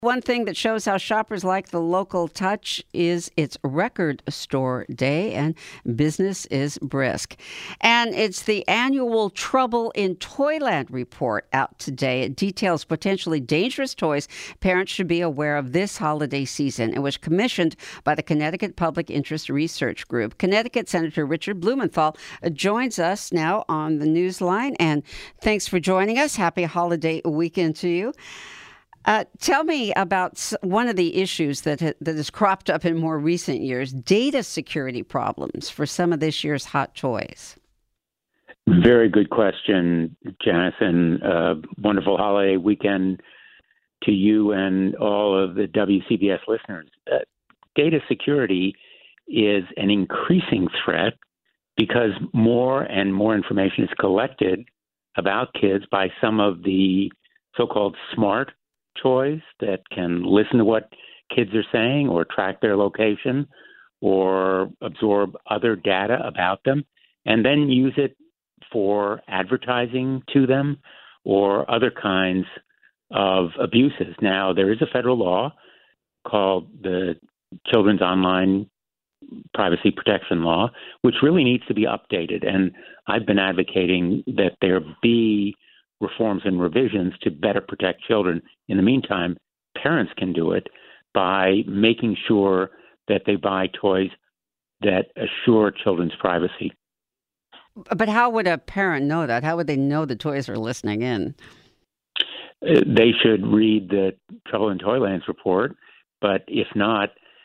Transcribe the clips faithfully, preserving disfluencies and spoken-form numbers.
One thing that shows how shoppers like the local touch is its record store day, and business is brisk. And it's the annual Trouble in Toyland report out today. It details potentially dangerous toys parents should be aware of this holiday season. It was commissioned by the Connecticut Public Interest Research Group. Connecticut Senator Richard Blumenthal joins us now on the Newsline, and thanks for joining us. Happy holiday weekend to you. Uh, tell me about one of the issues that ha- that has cropped up in more recent years, data security problems for some of this year's hot toys. Very good question, Janice, and uh, wonderful holiday weekend to you and all of the W C B S listeners. Uh, data security is an increasing threat because more and more information is collected about kids by some of the so-called smart toys that can listen to what kids are saying or track their location or absorb other data about them and then use it for advertising to them or other kinds of abuses. Now, there is a federal law called the Children's Online Privacy Protection Law, which really needs to be updated. And I've been advocating that there be reforms and revisions to better protect children. In the meantime, parents can do it by making sure that they buy toys that assure children's privacy. But how would a parent know that? How would they know the toys are listening in? Uh, They should read the Trouble in Toylands report, but if not,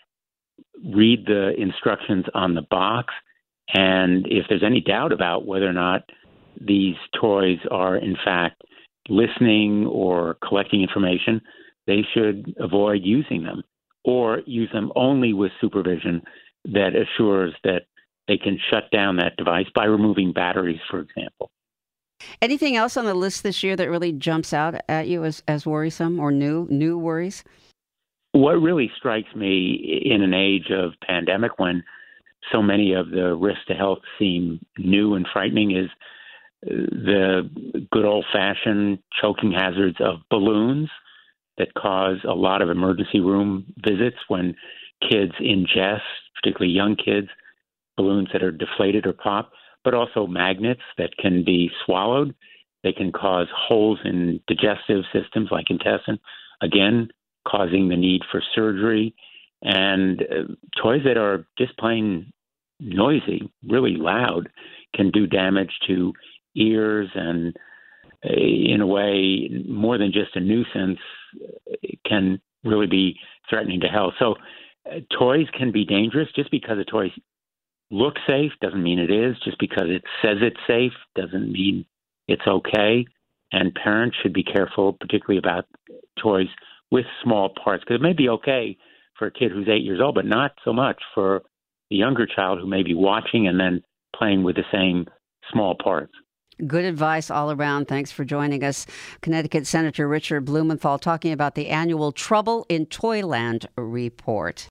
read the instructions on the box. And if there's any doubt about whether or not these toys are, in fact, listening or collecting information, they should avoid using them or use them only with supervision that assures that they can shut down that device by removing batteries, for example. Anything else on the list this year that really jumps out at you as, as worrisome or new, new worries? What really strikes me in an age of pandemic when so many of the risks to health seem new and frightening is the good old-fashioned choking hazards of balloons that cause a lot of emergency room visits when kids ingest, particularly young kids, balloons that are deflated or pop, but also magnets that can be swallowed. They can cause holes in digestive systems like intestine, again, causing the need for surgery. And uh, toys that are just plain noisy, really loud, can do damage to ears and, uh, in a way, more than just a nuisance, it can really be threatening to health. So uh, toys can be dangerous. Just because a toy looks safe doesn't mean it is. Just because it says it's safe doesn't mean it's okay. And parents should be careful, particularly about toys with small parts, because it may be okay for a kid who's eight years old, but not so much for the younger child who may be watching and then playing with the same small parts. Good advice all around. Thanks for joining us. Connecticut Senator Richard Blumenthal talking about the annual Trouble in Toyland report.